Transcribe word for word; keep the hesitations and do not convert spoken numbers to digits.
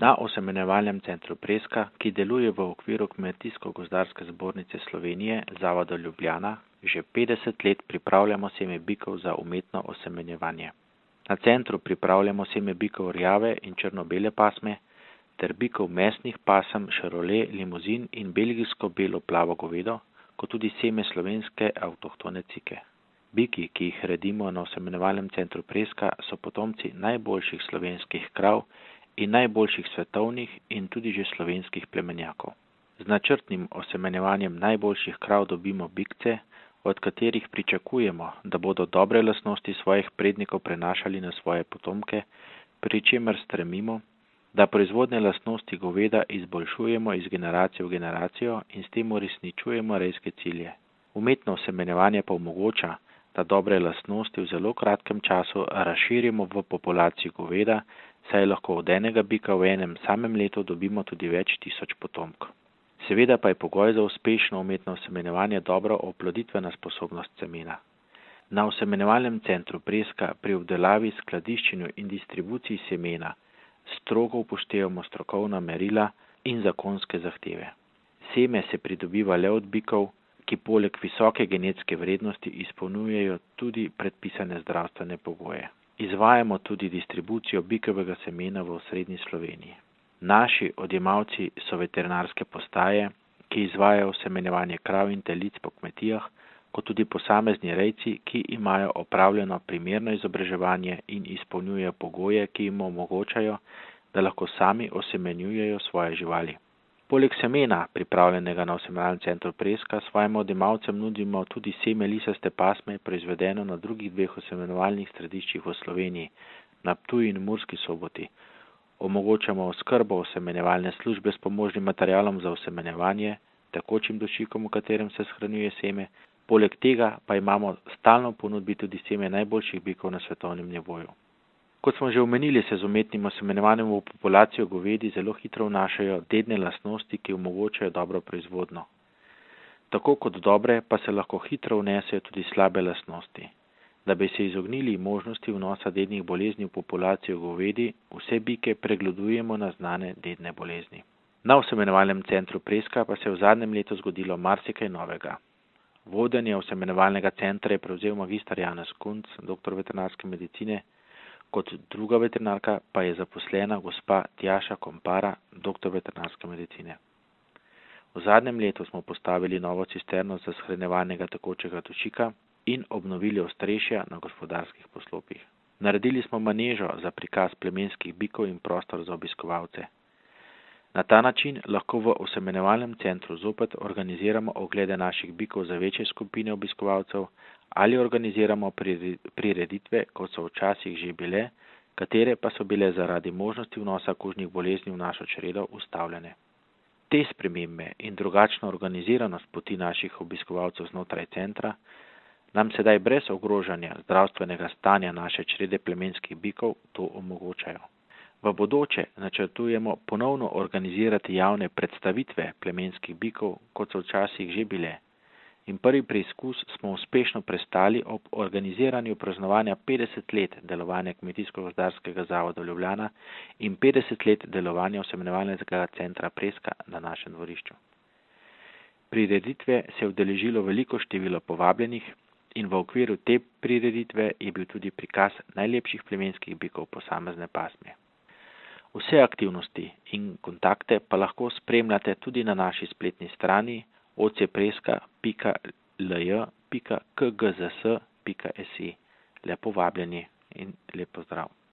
Na osemenjevalnem centru Preska, ki deluje v okviru Kmetijsko-gozdarske zbornice Slovenije, Zavoda Ljubljana, že petdeset let pripravljamo seme bikov za umetno osemenjevanje. Na centru pripravljamo seme bikov rjave in črno-bele pasme, ter bikov mesnih pasem Charolais, Limuzin in belgijsko belo plavo govedo, kot tudi seme slovenske avtohtone cike. Biki, ki jih redimo na osemenjevalnem centru Preska, so potomci najboljših slovenskih krav in najboljših svetovnih in tudi že slovenskih plemenjakov. Z načrtnim osemenjevanjem najboljših krav dobimo bikce, od katerih pričakujemo, da bodo dobre lastnosti svojih prednikov prenašali na svoje potomke, pri čemer stremimo, da proizvodne lastnosti goveda izboljšujemo iz generacije v generacijo in s tem uresničujemo rejske cilje. Umetno osemenjevanje pa omogoča, da dobre lastnosti v zelo kratkem času razširimo v populaciji goveda, saj lahko od enega bika v enem samem letu dobimo tudi več tisoč potomk. Seveda pa je pogoj za uspešno umetno osemenjevanje dobra oploditvena sposobnost semena. Na osemenjevalnem centru Preska pri obdelavi, skladiščenju in distribuciji semena strogo upoštevamo strokovna merila in zakonske zahteve. Seme se pridobiva le od bikov, ki poleg visoke genetske vrednosti izpolnjujejo tudi predpisane zdravstvene pogoje. Izvajamo tudi distribucijo bikovega semena v osrednji Sloveniji. Naši odjemalci so veterinarske postaje, ki izvajajo osemenjevanje krav in telic po kmetijah, kot tudi posamezni rejci, ki imajo opravljeno primerno izobraževanje in izpolnjujejo pogoje, ki jim omogočajo, da lahko sami osemenjujejo svoje živali. Poleg semena, pripravljenega na osemenjevalnem centru Preska, svojim odjemalcem nudimo tudi seme lisaste pasme, proizvedeno na drugih dveh osemenjevalnih središčih v Sloveniji, na Ptuju in Murski Soboti. Omogočamo oskrbo osemenjevalne službe s pomožnim materialom za osemenjevanje, tekočim dušikom, v katerem se shranjuje seme. Poleg tega pa imamo stalno v ponudbi tudi seme najboljših bikov na svetovnem nivoju. Kot smo že omenili, se z umetnim osemenjevanjem v populacijo govedi zelo hitro vnašajo dedne lastnosti, ki omogočajo dobro proizvodnjo. Tako kot dobre pa se lahko hitro vnesejo tudi slabe lastnosti. Da bi se izognili možnosti vnosa dednih bolezni v populacijo govedi, vse bike pregledujemo na znane dedne bolezni. Na osemenjevalnem centru Preska pa se je v zadnjem letu zgodilo marsikaj novega. Vodenje osemenjevalnega centra je prevzel magister Janez Kunc, doktor veterinarske medicine, kot druga veterinarka pa je zaposlena gospa Tjaša Kompara, doktor veterinarske medicine. V zadnjem letu smo postavili novo cisterno za shranjevanega tekočega dušika in obnovili ostrešja na gospodarskih poslopjih. Naredili smo manežo za prikaz plemenskih bikov in prostor za obiskovalce. Na ta način lahko v osemenjevalnem centru zopet organiziramo oglede naših bikov za večje skupine obiskovalcev ali organiziramo prireditve, kot so včasih že bile, katere pa so bile zaradi možnosti vnosa kužnih bolezni v našo čredo ustavljene. Te spremembe in drugačna organiziranost poti naših obiskovalcev znotraj centra nam sedaj brez ogrožanja zdravstvenega stanja naše črede plemenskih bikov to omogočajo. V bodoče načrtujemo ponovno organizirati javne predstavitve plemenskih bikov, kot so včasih že bile. In prvi preizkus smo uspešno prestali ob organiziranju praznovanja petdeset let delovanja Kmetijsko-gozdarskega zavoda Ljubljana in petdeset let delovanja osemenjevalnega centra Preska na našem dvorišču. Prireditve se je udeležilo veliko število povabljenih in v okviru te prireditve je bil tudi prikaz najlepših plemenskih bikov posamezne pasme. Vse aktivnosti in kontakte pa lahko spremljate tudi na naši spletni strani o c preska pika l j pika k g z s pika s i. Lepo vabljeni in lep pozdrav.